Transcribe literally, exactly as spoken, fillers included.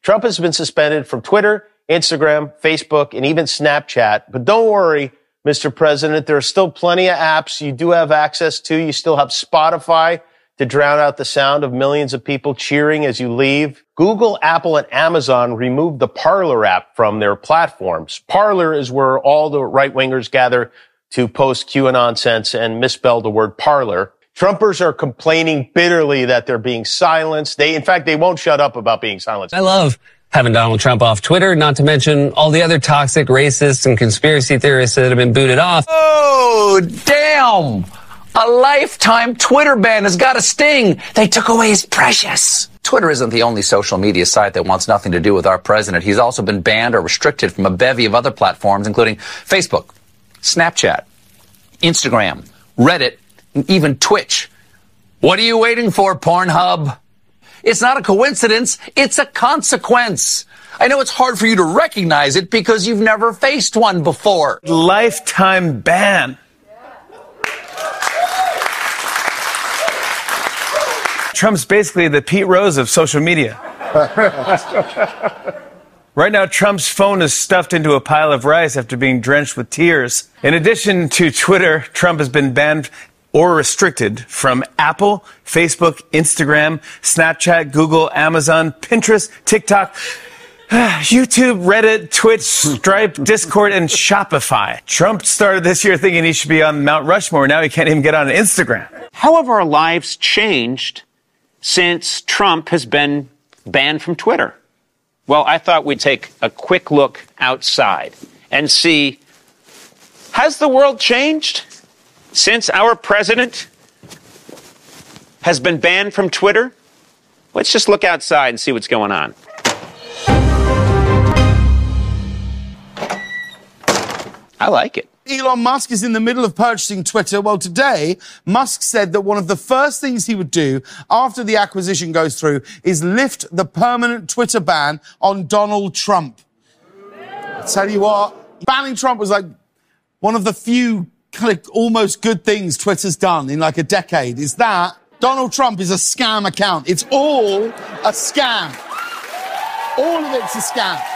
Trump has been suspended from Twitter, Instagram, Facebook, and even Snapchat. But don't worry, Mister President, there are still plenty of apps you do have access to. You still have Spotify to drown out the sound of millions of people cheering as you leave. Google, Apple, and Amazon removed the Parler app from their platforms. Parler is where all the right-wingers gather to post QAnon nonsense and misspell the word parlor. Trumpers are complaining bitterly that they're being silenced. They, in fact, they won't shut up about being silenced. I love having Donald Trump off Twitter, not to mention all the other toxic racists and conspiracy theorists that have been booted off. Oh, damn! A lifetime Twitter ban has got a sting. They took away his precious. Twitter isn't the only social media site that wants nothing to do with our president. He's also been banned or restricted from a bevy of other platforms, including Facebook, Snapchat, Instagram, Reddit, and even Twitch. What are you waiting for, Pornhub? It's not a coincidence. It's a consequence. I know it's hard for you to recognize it because you've never faced one before. Lifetime ban. Trump's basically the Pete Rose of social media. Right now, Trump's phone is stuffed into a pile of rice after being drenched with tears. In addition to Twitter, Trump has been banned or restricted from Apple, Facebook, Instagram, Snapchat, Google, Amazon, Pinterest, TikTok, YouTube, Reddit, Twitch, Stripe, Discord, and Shopify. Trump started this year thinking he should be on Mount Rushmore. Now he can't even get on Instagram. How have our lives changed since Trump has been banned from Twitter? Well, I thought we'd take a quick look outside and see, has the world changed since our president has been banned from Twitter? Let's just look outside and see what's going on. I like it. Elon Musk is in the middle of purchasing Twitter. Well, today, Musk said that one of the first things he would do after the acquisition goes through is lift the permanent Twitter ban on Donald Trump. I tell you what, banning Trump was like one of the few kind of almost good things Twitter's done in like a decade. Is that Donald Trump is a scam account. It's all a scam. All of it's a scam.